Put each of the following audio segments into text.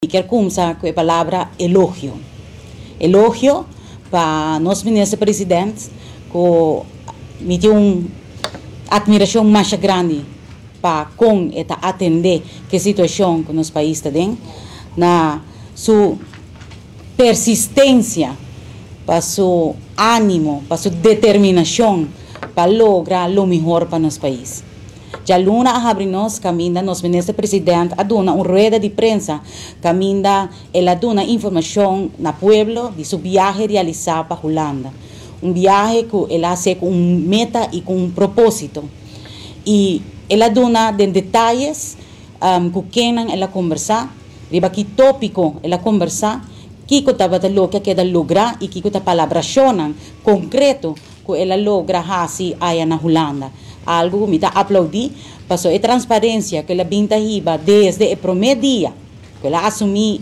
Y quero começar com a palavra elogio. Elogio para nosso ministro-presidente, que me tem uma admiração mais grande para atender a situação que nosso país está dentro, na sua persistência, para seu ânimo, para sua determinação para lograr o melhor para nosso país. Já luna a abrir-nos caminho, nosso ministro-presidente a dar uma rueda de prensa, caminho, ela dá informação na pueblo de seu viagem realizado para a Holanda. Viagem que ela faz com meta e com propósito. E ela dá detalhes com quem ela conversar, riba que tópico ela conversar, que estava a lograr e que está palabração concreto que ela logra fazer aí na Holanda. Algo que me aplaudi, passou a transparência que ela vinha desde o primeiro dia, que ela assumiu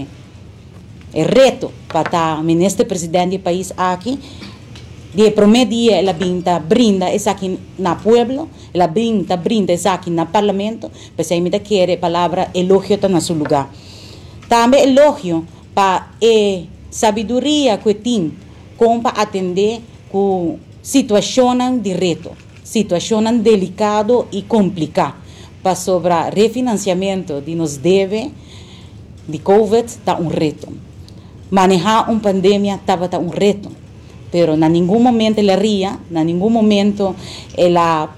o reto para o ministro-presidente do país aqui. De primeiro dia ela vinha brinda isso aqui na pueblo, ela brinda isso aqui no parlamento, mas aí me quer a palavra elogio está no seu lugar. Também elogio para a sabedoria que tem como para atender com situação de reto. Situação delicada e complicada para sobre refinanciamento de nos deve de Covid está reto. Manejar uma pandemia estava reto, pero em nenhum momento ela ria, em nenhum momento ela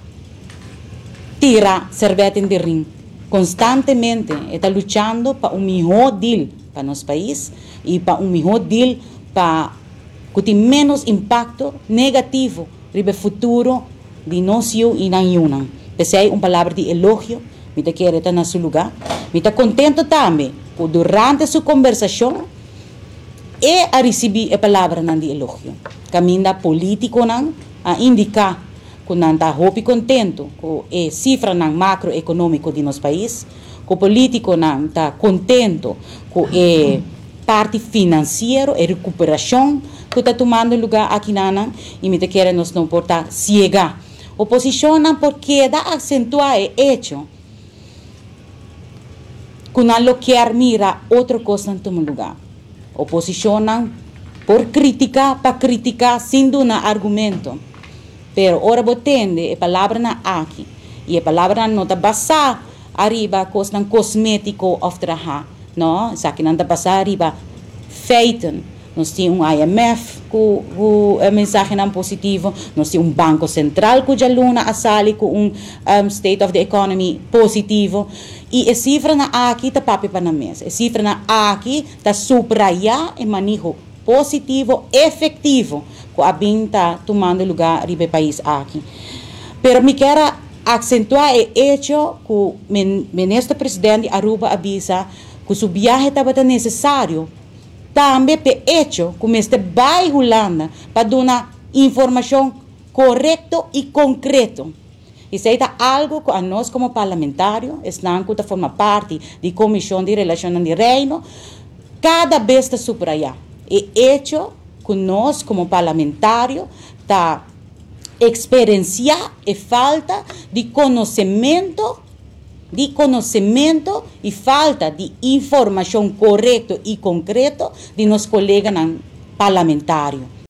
tira cerveja de rim. Constantemente está lutando para melhor deal para nosso país e para melhor deal para que tenha menos impacto negativo no futuro de nós e na União. Pensei uma palavra de elogio, me quer estar no seu lugar. Me está contento também, que durante sua conversação, a receber a palavra de elogio. Caminho político a indicar que não está contento com a cifra macroeconômica de nosso país, que o político não está contento com a parte financeira e recuperação que está tomando lugar aqui e me quer nos não portar cega. Oposição não porque dá acentuar o hecho que não quer mirar outra coisa no lugar. Oposição não por criticar para criticar sem dar argumento. Pero ora botende a palavra na aqui e a palavra não está basada arriba coisa cosmético of trabalho, não, isso aqui não está basada arriba feiten. Nós temos IMF com a mensagem positiva, nós temos Banco Central que já luna a sali com State of the Economy positivo e a cifra aqui está papi para na mesa. A cifra aqui está subrayar e manejo positivo, efetivo que a bem está tomando lugar no país aqui. Pero me quero acentuar o hecho que o ministro-presidente Aruba avisa que seu viagem estava necessário também pe hecho como este vai Holanda para dar informação correta e concreta. Isso é algo que a nós como parlamentário, estamos que forma parte da Comissão de Relações do Reino, cada vez está subrayar. E hecho que nós como parlamentário está experienciar a falta de conhecimento e falta de informação correta e concreta de nossos colegas parlamentários.